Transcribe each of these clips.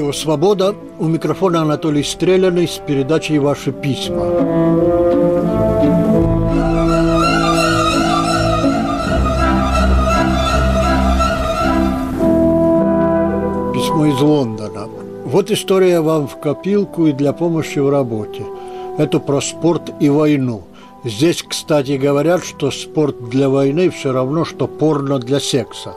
Радио «Свобода». У микрофона Анатолий Стреляный с передачей «Ваши письма». Письмо из Лондона. Вот история вам в копилку и для помощи в работе. Это про спорт и войну. Здесь, кстати, говорят, что спорт для войны все равно, что порно для секса.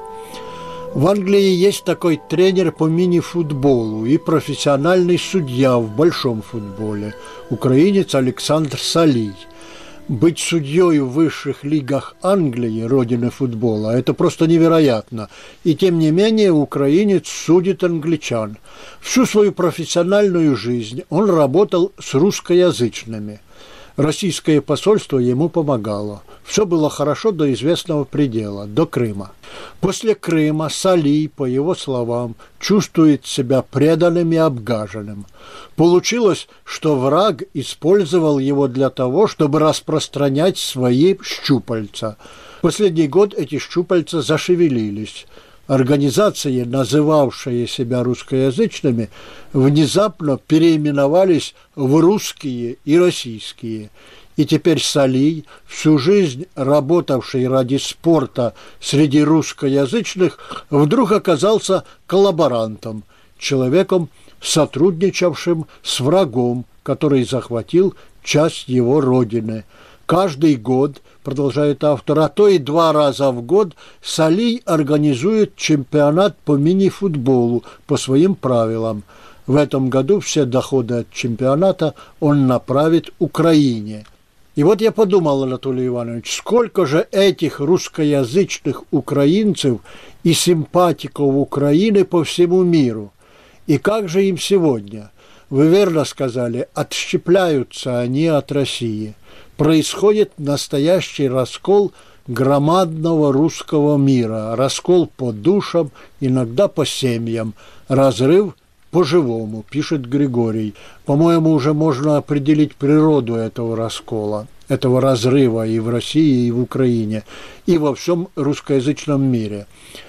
В Англии есть такой тренер по мини-футболу и профессиональный судья в большом футболе, украинец Александр Салий. Быть судьей в высших лигах Англии, родины футбола, это просто невероятно. И тем не менее украинец судит англичан. Всю свою профессиональную жизнь он работал с русскоязычными. Российское посольство ему помогало. Все было хорошо до известного предела, до Крыма. После Крыма Салий, по его словам, чувствует себя преданным и обгаженным. Получилось, что враг использовал его для того, чтобы распространять свои щупальца. Последний год эти щупальца зашевелились. Организации, называвшие себя русскоязычными, внезапно переименовались в русские и российские. И теперь Салий, всю жизнь работавший ради спорта среди русскоязычных, вдруг оказался коллаборантом, человеком, сотрудничавшим с врагом, который захватил часть его родины. Каждый год, продолжает автор, а то и 2 раза в год Салий организует чемпионат по мини-футболу по своим правилам. В этом году все доходы от чемпионата он направит Украине. И вот я подумал, Анатолий Иванович, сколько же этих русскоязычных украинцев и симпатиков Украины по всему миру. И как же им сегодня? Вы верно сказали, отщепляются они от России. Происходит настоящий раскол громадного русского мира, раскол по душам, иногда по семьям, разрыв по-живому, пишет Григорий. По-моему, уже можно определить природу этого раскола, этого разрыва и в России, и в Украине, и во всем русскоязычном мире.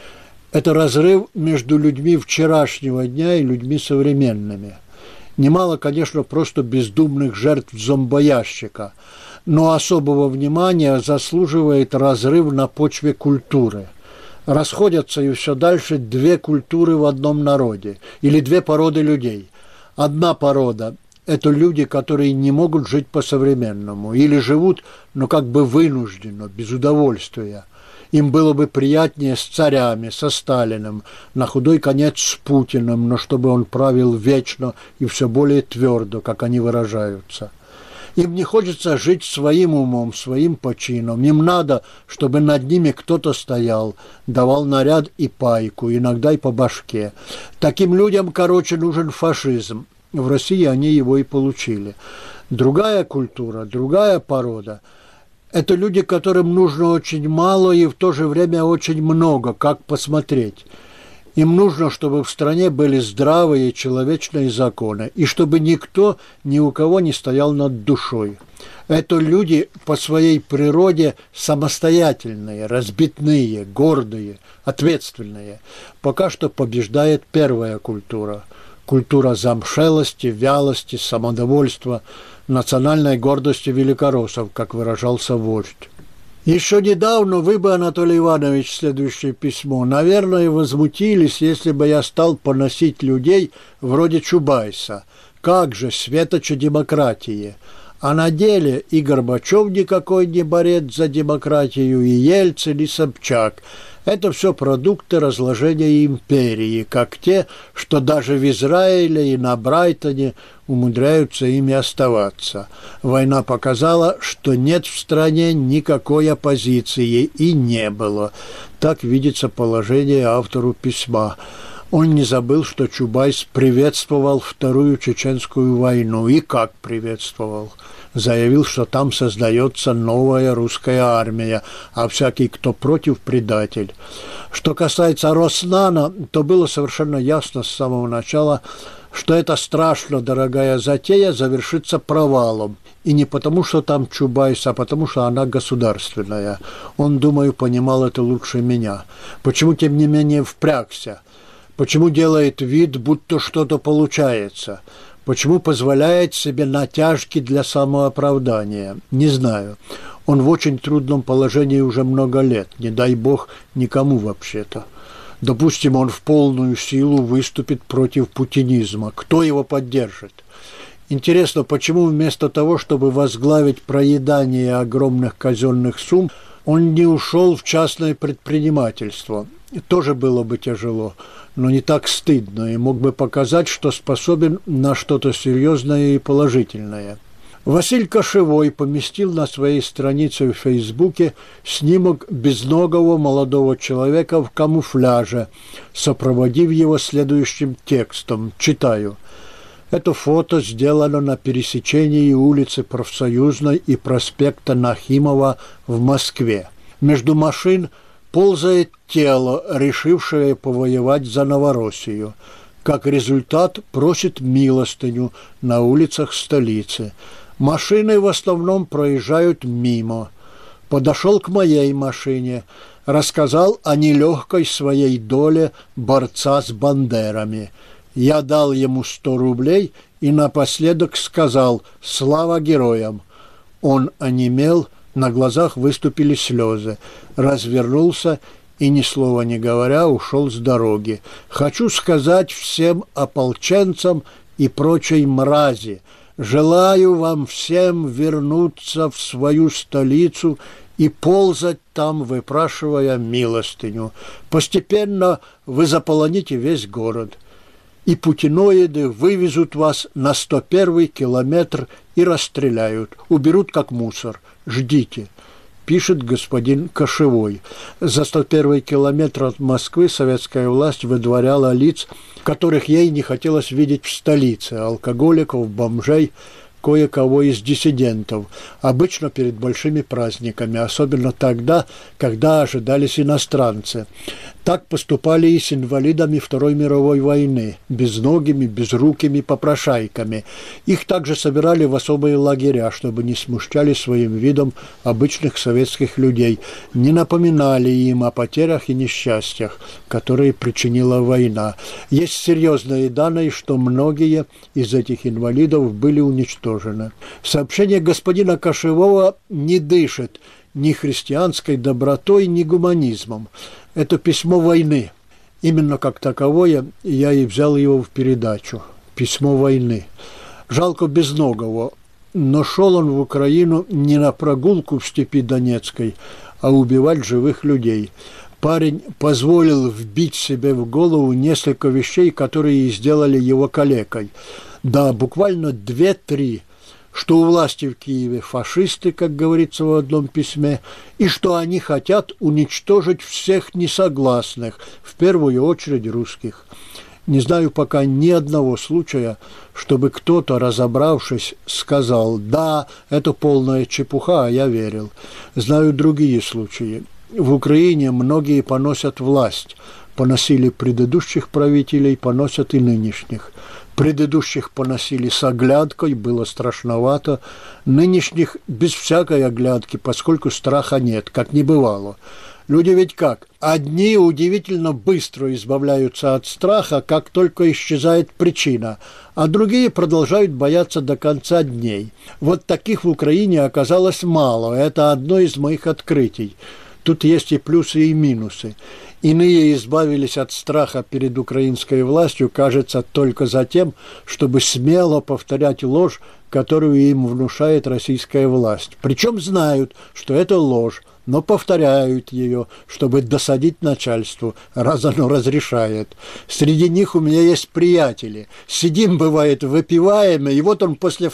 Это разрыв между людьми вчерашнего дня и людьми современными. Немало, конечно, просто бездумных жертв зомбоящика, но особого внимания заслуживает разрыв на почве культуры. Расходятся и все дальше 2 культуры в одном народе, или 2 породы людей. Одна порода – это люди, которые не могут жить по-современному, или живут, но как бы вынужденно, без удовольствия. Им было бы приятнее с царями, со Сталиным, на худой конец с Путиным, но чтобы он правил вечно и все более твердо, как они выражаются. Им не хочется жить своим умом, своим почином. Им надо, чтобы над ними кто-то стоял, давал наряд и пайку, иногда и по башке. Таким людям, короче, нужен фашизм. В России они его и получили. Другая культура, другая порода – это люди, которым нужно очень мало и в то же время очень много, как посмотреть. Им нужно, чтобы в стране были здравые человечные законы, и чтобы никто ни у кого не стоял над душой. Это люди по своей природе самостоятельные, разбитные, гордые, ответственные. Пока что побеждает первая культура. Культура замшелости, вялости, самодовольства, национальной гордости великороссов, как выражался вождь. Еще недавно вы бы, Анатолий Иванович, следующее письмо, наверное, возмутились, если бы я стал поносить людей вроде Чубайса. Как же, светоча демократии! А на деле и Горбачев никакой не борец за демократию, и Ельцин, и Собчак. Это все продукты разложения империи, как те, что даже в Израиле и на Брайтоне умудряются ими оставаться. Война показала, что нет в стране никакой оппозиции, и не было. Так видится положение автору письма. Он не забыл, что Чубайс приветствовал Вторую Чеченскую войну. И как приветствовал? Заявил, что там создается новая русская армия, а всякий, кто против, предатель. Что касается Роснана, то было совершенно ясно с самого начала, что эта страшно дорогая затея завершится провалом. И не потому, что там Чубайс, а потому, что она государственная. Он, думаю, понимал это лучше меня. Почему, тем не менее, впрягся? Почему делает вид, будто что-то получается? Почему позволяет себе натяжки для самооправдания? Не знаю. Он в очень трудном положении уже много лет. Не дай бог никому вообще-то. Допустим, он в полную силу выступит против путинизма. Кто его поддержит? Интересно, почему вместо того, чтобы возглавить проедание огромных казенных сумм, он не ушел в частное предпринимательство? Тоже было бы тяжело, но не так стыдно, и мог бы показать, что способен на что-то серьезное и положительное. Василь Кошевой поместил на своей странице в Фейсбуке снимок безногого молодого человека в камуфляже, сопроводив его следующим текстом. Читаю. Это фото сделано на пересечении улицы Профсоюзной и проспекта Нахимова в Москве. Между машин ползает тело, решившее повоевать за Новороссию. Как результат, просит милостыню на улицах столицы. Машины в основном проезжают мимо. Подошел к моей машине, рассказал о нелегкой своей доле борца с бандерами. Я дал ему 100 рублей и напоследок сказал «Слава героям!». Он онемел, на глазах выступили слезы, развернулся и, ни слова не говоря, ушел с дороги. Хочу сказать всем ополченцам и прочей мрази, желаю вам всем вернуться в свою столицу и ползать там, выпрашивая милостыню. Постепенно вы заполоните весь город, и путиноиды вывезут вас на 101-й километр и расстреляют, уберут как мусор. Ждите, пишет господин Кошевой. За 101-й километр от Москвы советская власть выдворяла лиц, которых ей не хотелось видеть в столице, алкоголиков, бомжей, кое-кого из диссидентов, обычно перед большими праздниками, особенно тогда, когда ожидались иностранцы. Так поступали и с инвалидами Второй мировой войны, безногими, безрукими попрошайками. Их также собирали в особые лагеря, чтобы не смущали своим видом обычных советских людей, не напоминали им о потерях и несчастьях, которые причинила война. Есть серьезные данные, что многие из этих инвалидов были уничтожены. Сообщение господина Кошевого не дышит ни христианской добротой, ни гуманизмом. Это письмо войны. Именно как таковое я и взял его в передачу. Письмо войны. Жалко безногого, но шел он в Украину не на прогулку в степи Донецкой, а убивать живых людей. Парень позволил вбить себе в голову несколько вещей, которые сделали его калекой. Да, буквально 2-3. Что у власти в Киеве фашисты, как говорится в одном письме, и что они хотят уничтожить всех несогласных, в первую очередь русских. Не знаю пока ни одного случая, чтобы кто-то, разобравшись, сказал «да, это полная чепуха, а я верил». Знаю другие случаи. В Украине многие поносят власть. Поносили предыдущих правителей, поносят и нынешних. Предыдущих поносили с оглядкой, было страшновато. Нынешних без всякой оглядки, поскольку страха нет, как не бывало. Люди ведь как? Одни удивительно быстро избавляются от страха, как только исчезает причина, а другие продолжают бояться до конца дней. Вот таких в Украине оказалось мало. Это одно из моих открытий. Тут есть и плюсы, и минусы. Иные избавились от страха перед украинской властью, кажется, только за тем, чтобы смело повторять ложь, которую им внушает российская власть. Причем знают, что это ложь, но повторяют ее, чтобы досадить начальству, раз оно разрешает. Среди них у меня есть приятели. Сидим, бывает, выпиваем, и вот он после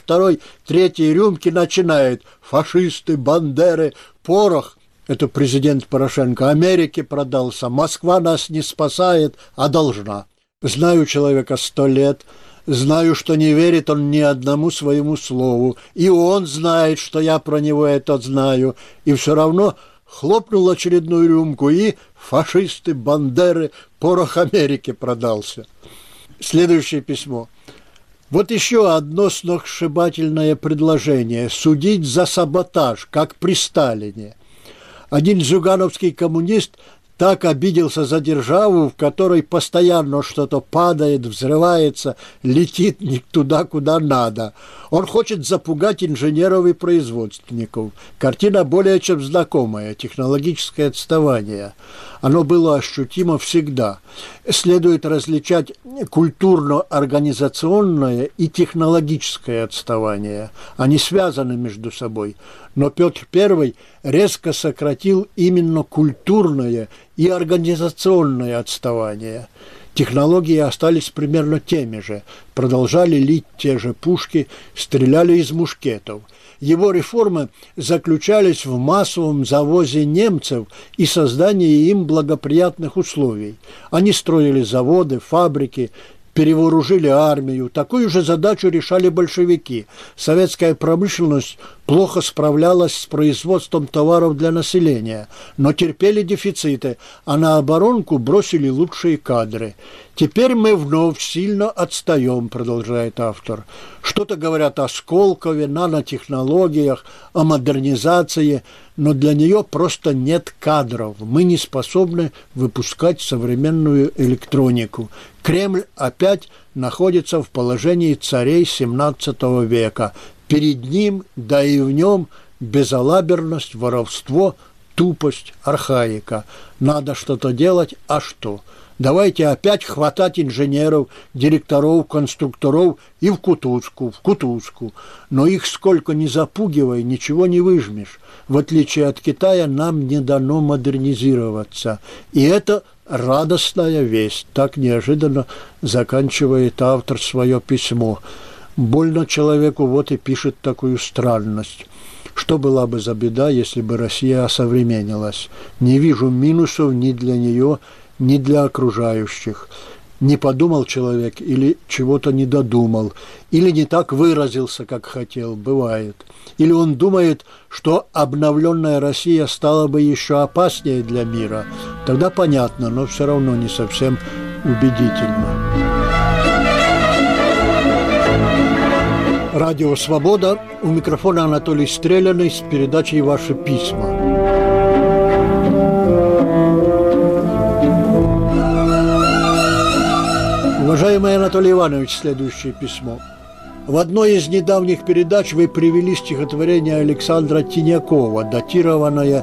2-3 рюмки начинает: фашисты, бандеры, порох. Это президент Порошенко Америке продался. Москва нас не спасает, а должна. Знаю человека 100 лет, знаю, что не верит он ни одному своему слову. И он знает, что я про него это знаю. И все равно хлопнул очередную рюмку, и фашисты, бандеры, порох Америке продался. Следующее письмо. Вот еще одно сногсшибательное предложение. Судить за саботаж, как при Сталине. Один зюгановский коммунист так обиделся за державу, в которой постоянно что-то падает, взрывается, летит не туда, куда надо. Он хочет запугать инженеров и производственников. Картина более чем знакомая, технологическое отставание. Оно было ощутимо всегда. Следует различать культурно-организационное и технологическое отставание. Они связаны между собой. Но Петр I резко сократил именно культурное и организационное отставание. Технологии остались примерно теми же, продолжали лить те же пушки, стреляли из мушкетов. Его реформы заключались в массовом завозе немцев и создании им благоприятных условий. Они строили заводы, фабрики, перевооружили армию. Такую же задачу решали большевики. Советская промышленность плохо справлялась с производством товаров для населения, но терпели дефициты, а на оборонку бросили лучшие кадры. «Теперь мы вновь сильно отстаем», продолжает автор. Что-то говорят о Сколково, нанотехнологиях, о модернизации, но для нее просто нет кадров. Мы не способны выпускать современную электронику. Кремль опять находится в положении царей XVII века. Перед ним, да и в нем, безалаберность, воровство, тупость, архаика. Надо что-то делать, а что? Давайте опять хватать инженеров, директоров, конструкторов и в кутузку. Но их сколько ни запугивай, ничего не выжмешь. В отличие от Китая, нам не дано модернизироваться. И это радостная весть. Так неожиданно заканчивает автор свое письмо. Больно человеку, вот и пишет такую странность. Что была бы за беда, если бы Россия осовременилась? Не вижу минусов ни для нее, ни для окружающих. Не подумал человек или чего-то не додумал, или не так выразился, как хотел, бывает. Или он думает, что обновленная Россия стала бы еще опаснее для мира. Тогда понятно, но все равно не совсем убедительно. Радио «Свобода». У микрофона Анатолий Стреляный с передачей «Ваши письма». Уважаемый Анатолий Иванович, следующее письмо. В одной из недавних передач вы привели стихотворение Александра Тинякова, датированное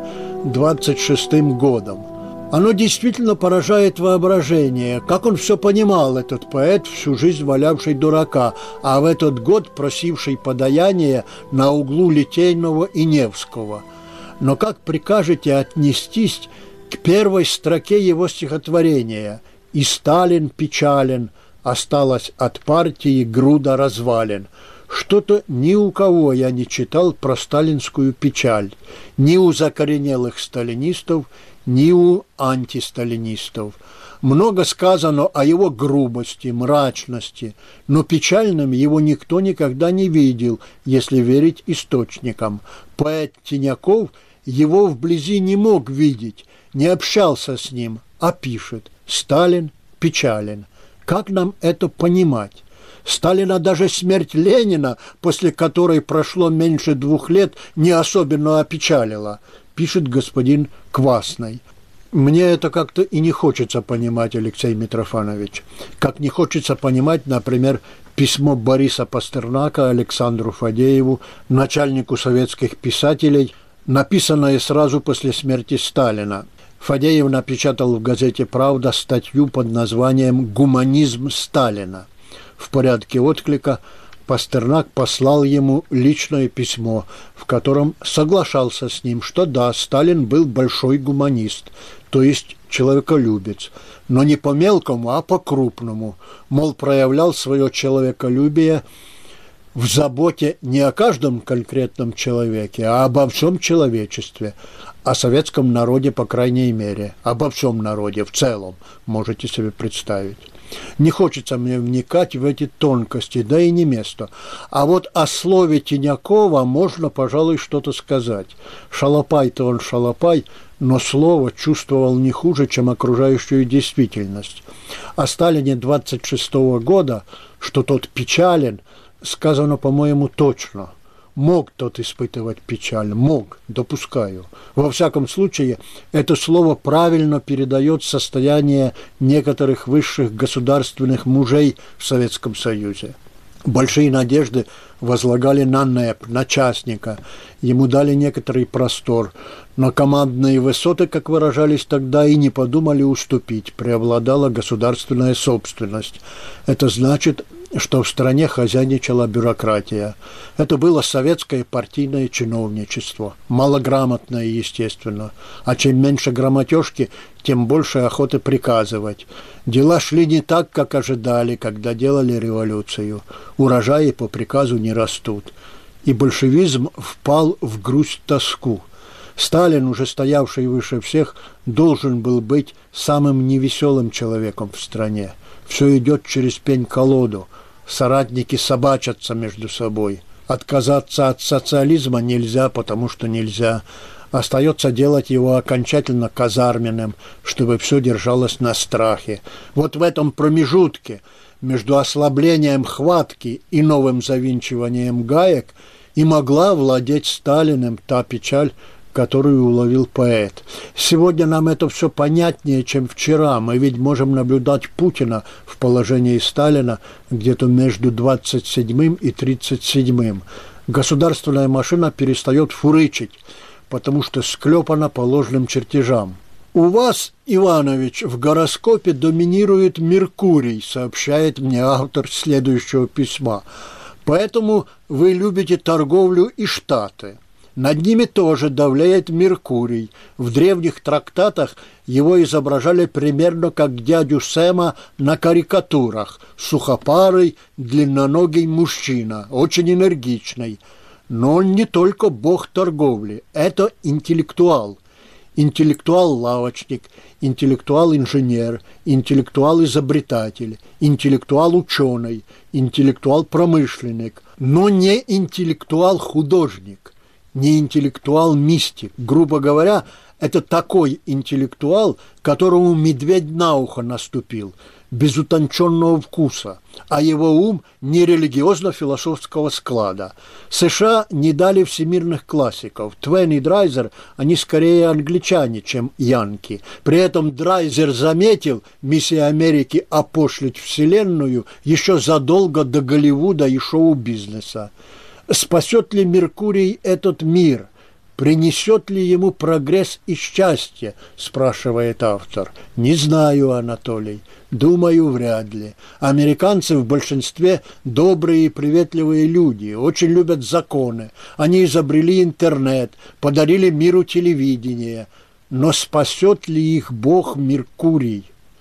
26-м годом. Оно действительно поражает воображение. Как он все понимал, этот поэт, всю жизнь валявший дурака, а в этот год просивший подаяние на углу Литейного и Невского. Но как прикажете отнестись к первой строке его стихотворения «И Сталин печален, осталась от партии груда развалин». Что-то ни у кого я не читал про сталинскую печаль, ни у закоренелых сталинистов, ни у антисталинистов. Много сказано о его грубости, мрачности, но печальным его никто никогда не видел, если верить источникам. Поэт Тиняков его вблизи не мог видеть, не общался с ним, а пишет: «Сталин печален». Как нам это понимать? Сталина даже смерть Ленина, после которой прошло меньше 2 лет, не особенно опечалила, пишет господин Квасный. Мне это как-то и не хочется понимать, Алексей Митрофанович. Как не хочется понимать, например, письмо Бориса Пастернака Александру Фадееву, начальнику советских писателей, написанное сразу после смерти Сталина. Фадеев напечатал в газете «Правда» статью под названием «Гуманизм Сталина». В порядке отклика Пастернак послал ему личное письмо, в котором соглашался с ним, что да, Сталин был большой гуманист, то есть человеколюбец, но не по-мелкому, а по-крупному, мол, проявлял свое человеколюбие в заботе не о каждом конкретном человеке, а обо всем человечестве, о советском народе, по крайней мере, обо всем народе в целом, можете себе представить. Не хочется мне вникать в эти тонкости, да и не место. А вот о слове Тинякова можно, пожалуй, что-то сказать. Шалопай-то он шалопай, но слово чувствовал не хуже, чем окружающую действительность. О Сталине 26-го года, что тот печален, сказано, по-моему, точно. Мог тот испытывать печаль, мог, допускаю. Во всяком случае, это слово правильно передает состояние некоторых высших государственных мужей в Советском Союзе. Большие надежды возлагали на НЭП, на частника. Ему дали некоторый простор. Но командные высоты, как выражались тогда, и не подумали уступить. Преобладала государственная собственность. Это значит, что в стране хозяйничала бюрократия. Это было советское партийное чиновничество. Малограмотное, естественно. А чем меньше грамотежки, тем больше охоты приказывать. Дела шли не так, как ожидали, когда делали революцию. Урожаи по приказу не растут. И большевизм впал в грусть-тоску. Сталин, уже стоявший выше всех, должен был быть самым невеселым человеком в стране. Все идет через пень-колоду. Соратники собачатся между собой. Отказаться от социализма нельзя, потому что нельзя. Остается делать его окончательно казарменным, чтобы все держалось на страхе. Вот в этом промежутке между ослаблением хватки и новым завинчиванием гаек и могла владеть Сталиным та печаль, которую уловил поэт. Сегодня нам это все понятнее, чем вчера. Мы ведь можем наблюдать Путина в положении Сталина где-то между 27-м и 37-м. Государственная машина перестает фурычить, потому что склепана по ложным чертежам. У вас, Иванович, в гороскопе доминирует Меркурий, сообщает мне автор следующего письма. Поэтому вы любите торговлю и Штаты. Над ними тоже давляет Меркурий. В древних трактатах его изображали примерно как дядю Сэма на карикатурах. Сухопарый, длинноногий мужчина, очень энергичный. Но он не только бог торговли, это интеллектуал. Интеллектуал-лавочник, интеллектуал-инженер, интеллектуал-изобретатель, интеллектуал-ученый, интеллектуал-промышленник, но не интеллектуал-художник. Не интеллектуал-мистик. Грубо говоря, это такой интеллектуал, которому медведь на ухо наступил, без утонченного вкуса, а его ум не религиозно-философского склада. США не дали всемирных классиков. Твен и Драйзер, они скорее англичане, чем янки. При этом Драйзер заметил миссия Америки опошлить вселенную еще задолго до Голливуда и шоу-бизнеса. Спасет ли Меркурий этот мир? Принесет ли ему прогресс и счастье? Спрашивает автор. Не знаю, Анатолий. Думаю, вряд ли. Американцы в большинстве добрые и приветливые люди, очень любят законы. Они изобрели интернет, подарили миру телевидение. Но спасет ли их Бог Меркурий?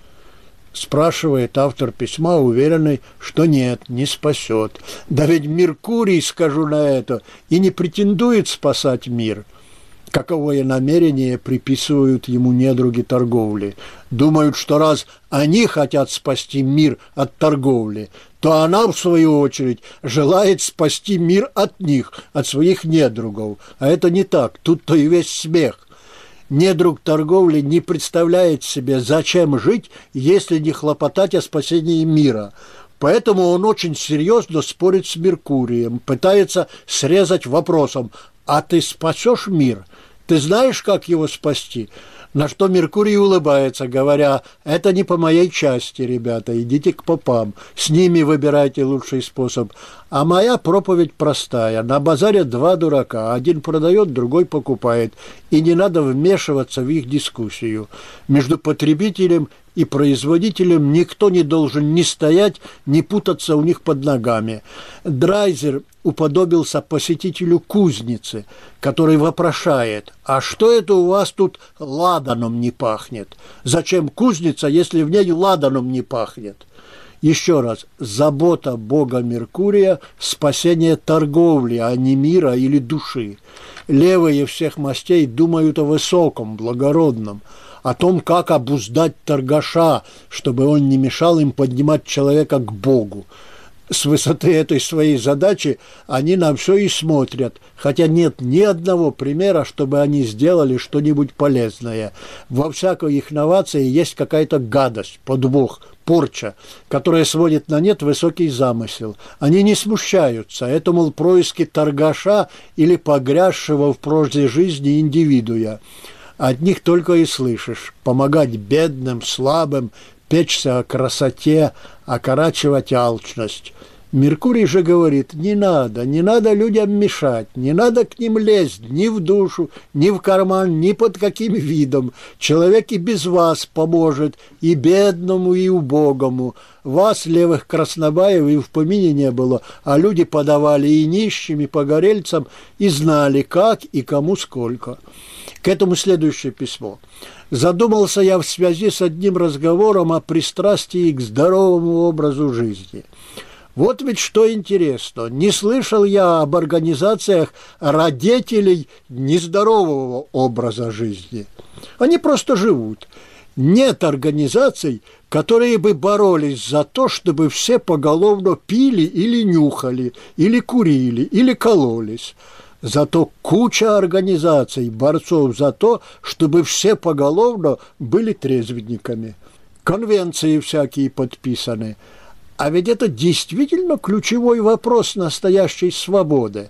Спрашивает автор письма, уверенный, что нет, не спасет. Да ведь Меркурий, скажу на это, и не претендует спасать мир. Каковое намерение приписывают ему недруги торговли. Думают, что раз они хотят спасти мир от торговли, то она, в свою очередь, желает спасти мир от них, от своих недругов. А это не так, тут-то и весь смех. Недруг торговли не представляет себе, зачем жить, если не хлопотать о спасении мира. Поэтому он очень серьезно спорит с Меркурием, пытается срезать вопросом: «А ты спасешь мир? Ты знаешь, как его спасти?» На что Меркурий улыбается, говоря: «Это не по моей части, ребята, идите к попам, с ними выбирайте лучший способ. А моя проповедь простая. На базаре два дурака, один продает, другой покупает, и не надо вмешиваться в их дискуссию. Между потребителем и производителем никто не должен ни стоять, ни путаться у них под ногами». Драйзер уподобился посетителю кузницы, который вопрошает: «А что это у вас тут ладаном не пахнет? Зачем кузница, если в ней ладаном не пахнет?» Еще раз, забота бога Меркурия – спасение торговли, а не мира или души. Левые всех мастей думают о высоком, благородном, о том, как обуздать торгаша, чтобы он не мешал им поднимать человека к Богу. С высоты этой своей задачи они на все и смотрят, хотя нет ни одного примера, чтобы они сделали что-нибудь полезное. Во всякой их новации есть какая-то гадость, подвох, порча, которая сводит на нет высокий замысел. Они не смущаются. Это, мол, происки торгаша или погрязшего в прошлой жизни индивидуя. От них только и слышишь: помогать бедным, слабым, печься о красоте, окорачивать алчность. Меркурий же говорит: не надо людям мешать, не надо к ним лезть ни в душу, ни в карман, ни под каким видом. Человек и без вас поможет, и бедному, и убогому. Вас, левых краснобаев, и в помине не было, а люди подавали и нищим, и погорельцам, и знали, как и кому сколько. К этому следующее письмо. Задумался я в связи с одним разговором о пристрастии к здоровому образу жизни. Вот ведь что интересно, не слышал я об организациях родителей нездорового образа жизни. Они просто живут. Нет организаций, которые бы боролись за то, чтобы все поголовно пили или нюхали, или курили, или кололись. Зато куча организаций, борцов за то, чтобы все поголовно были трезвенниками. Конвенции всякие подписаны. А ведь это действительно ключевой вопрос настоящей свободы.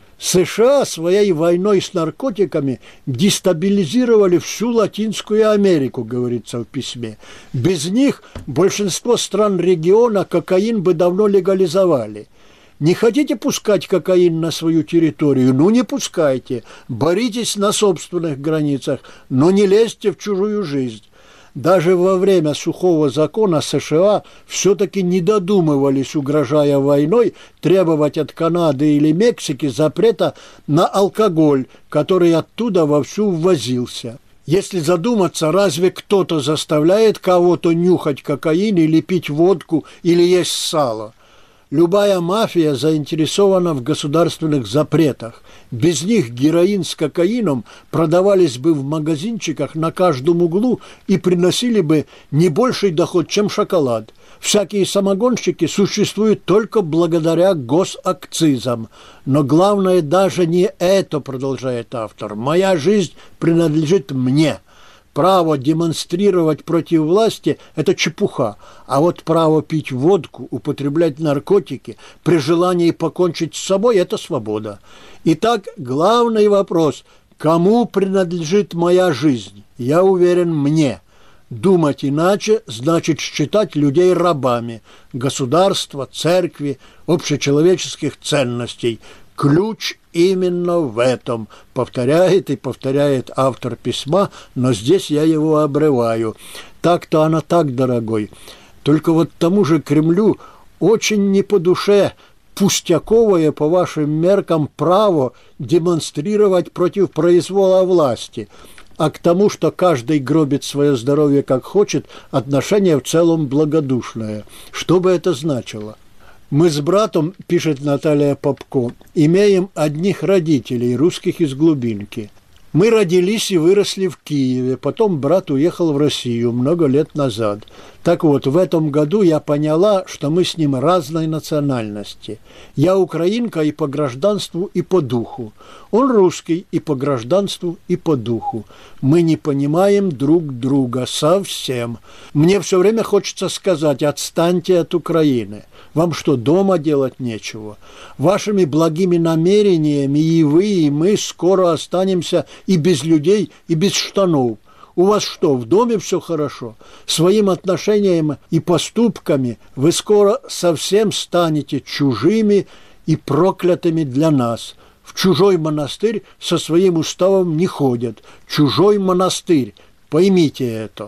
США своей войной с наркотиками дестабилизировали всю Латинскую Америку, говорится в письме. Без них большинство стран региона кокаин бы давно легализовали. Не хотите пускать кокаин на свою территорию? Ну, не пускайте. Боритесь на собственных границах, но не лезьте в чужую жизнь. Даже во время сухого закона США все-таки не додумывались, угрожая войной, требовать от Канады или Мексики запрета на алкоголь, который оттуда вовсю ввозился. Если задуматься, разве кто-то заставляет кого-то нюхать кокаин или пить водку или есть сало? Любая мафия заинтересована в государственных запретах. Без них героин с кокаином продавались бы в магазинчиках на каждом углу и приносили бы не больший доход, чем шоколад. Всякие самогонщики существуют только благодаря госакцизам. Но главное даже не это, продолжает автор. «Моя жизнь принадлежит мне». Право демонстрировать против власти – это чепуха, а вот право пить водку, употреблять наркотики, при желании покончить с собой – это свобода. Итак, главный вопрос – кому принадлежит моя жизнь? Я уверен, мне. Думать иначе значит считать людей рабами государства, церкви, общечеловеческих ценностей. Ключ именно в этом, повторяет и повторяет автор письма, но здесь я его обрываю. Так-то она так, дорогой. Только вот тому же Кремлю очень не по душе пустяковое, по вашим меркам, право демонстрировать против произвола власти. А к тому, что каждый гробит свое здоровье как хочет, отношение в целом благодушное. Что бы это значило? Мы с братом, пишет Наталья Попко, имеем одних родителей, русских из глубинки. Мы родились и выросли в Киеве, потом брат уехал в Россию много лет назад. Так вот, в этом году я поняла, что мы с ним разной национальности. Я украинка и по гражданству, и по духу. Он русский и по гражданству, и по духу. Мы не понимаем друг друга совсем. Мне все время хочется сказать: отстаньте от Украины. Вам что, дома делать нечего? Вашими благими намерениями и вы, и мы скоро останемся и без людей, и без штанов. У вас что, в доме все хорошо? Своим отношением и поступками вы скоро совсем станете чужими и проклятыми для нас. В чужой монастырь со своим уставом не ходят. Чужой монастырь. Поймите это.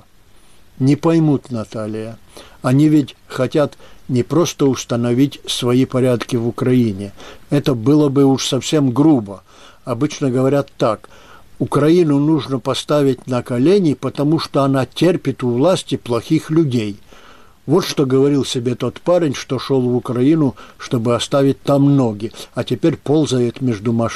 Не поймут, Наталья. Они ведь хотят не просто установить свои порядки в Украине. Это было бы уж совсем грубо. Обычно говорят так: Украину нужно поставить на колени, потому что она терпит у власти плохих людей. Вот что говорил себе тот парень, что шел в Украину, чтобы оставить там ноги, а теперь ползает между машин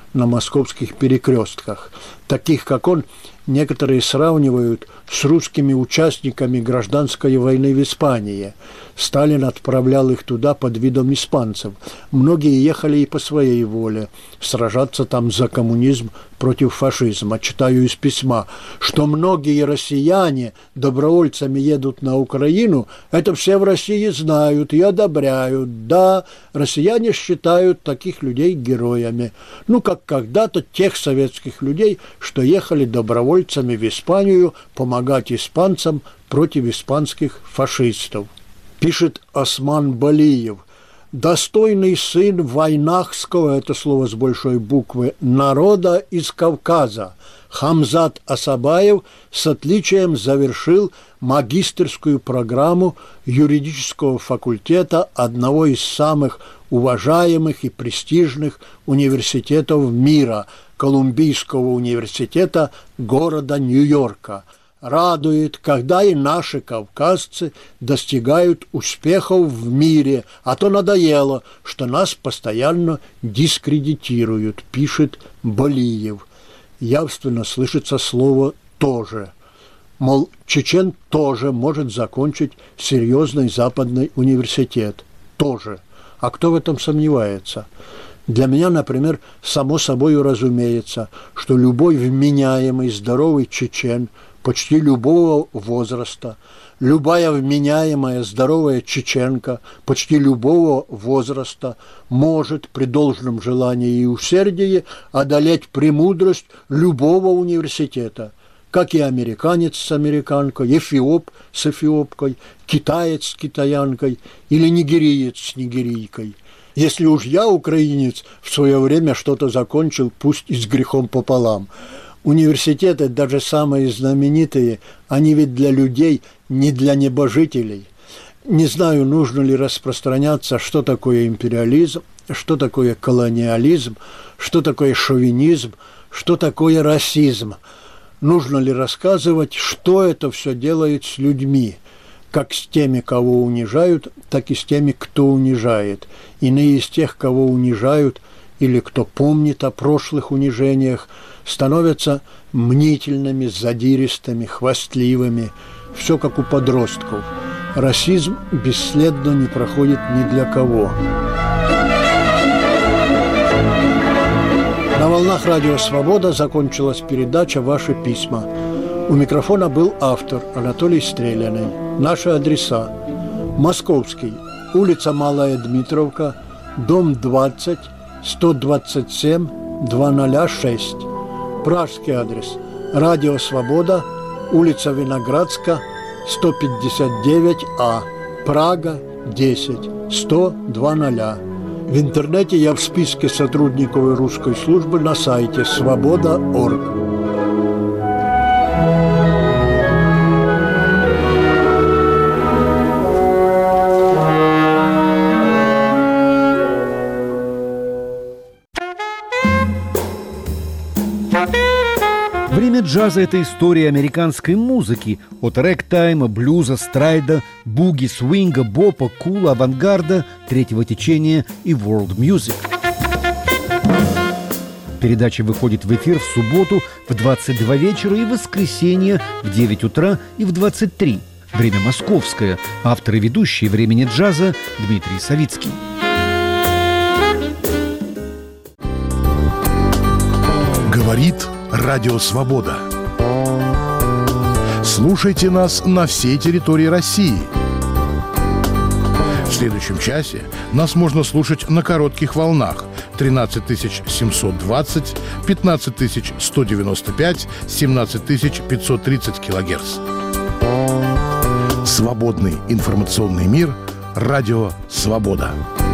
на московских перекрестках. Таких, как он, некоторые сравнивают с русскими участниками гражданской войны в Испании. Сталин отправлял их туда под видом испанцев. Многие ехали и по своей воле, сражаться там за коммунизм против фашизма. Читаю из письма, что многие россияне добровольцами едут на Украину, это все в России знают и одобряют. Да, россияне считают таких людей героями. Ну, как когда-то тех советских людей, что ехали добровольцами в Испанию помогать испанцам против испанских фашистов. Пишет Осман Балиев. Достойный сын вайнахского, это слово с большой буквы, народа из Кавказа, Хамзат Асабаев с отличием завершил магистерскую программу юридического факультета одного из самых уважаемых и престижных университетов мира, Колумбийского университета города Нью-Йорка. Радует, когда и наши кавказцы достигают успехов в мире, а то надоело, что нас постоянно дискредитируют, пишет Балиев. Явственно слышится слово «тоже». Мол, чечен тоже может закончить серьезный западный университет. Тоже. А кто в этом сомневается? Для меня, например, само собой разумеется, что любой вменяемый, здоровый чечен почти любого возраста, любая вменяемая, здоровая чеченка почти любого возраста может при должном желании и усердии одолеть премудрость любого университета, как и американец с американкой, эфиоп с эфиопкой, китаец с китаянкой или нигериец с нигерийкой. Если уж я, украинец, в свое время что-то закончил, пусть и с грехом пополам. Университеты, даже самые знаменитые, они ведь для людей, не для небожителей. Не знаю, нужно ли распространяться, что такое империализм, что такое колониализм, что такое шовинизм, что такое расизм. Нужно ли рассказывать, что это все делает с людьми, как с теми, кого унижают, так и с теми, кто унижает. Иные из тех, кого унижают, или кто помнит о прошлых унижениях, становятся мнительными, задиристыми, хвастливыми. Все как у подростков. Расизм бесследно не проходит ни для кого. На волнах Радио Свобода закончилась передача «Ваши письма». У микрофона был автор Анатолий Стреляный. Наши адреса: Московский, улица Малая Дмитровка, дом 20, 127, 206. Пражский адрес: Радио Свобода, улица Виноградска, 159А, Прага, 10, 100-00. В интернете я в списке сотрудников русской службы на сайте svoboda.org. Время джаза – это история американской музыки. От рэгтайма, блюза, страйда, буги, свинга, бопа, кула, авангарда, третьего течения и world music. Передача выходит в эфир в субботу в 22 вечера и в воскресенье в 9 утра и в 23. Время московское. Автор и ведущий «Времени джаза» Дмитрий Савицкий. Говорит Радио Свобода. Слушайте нас на всей территории России. В следующем часе нас можно слушать на коротких волнах 13 720, 15 195, 17 530 килогерц. Свободный информационный мир. Радио Свобода.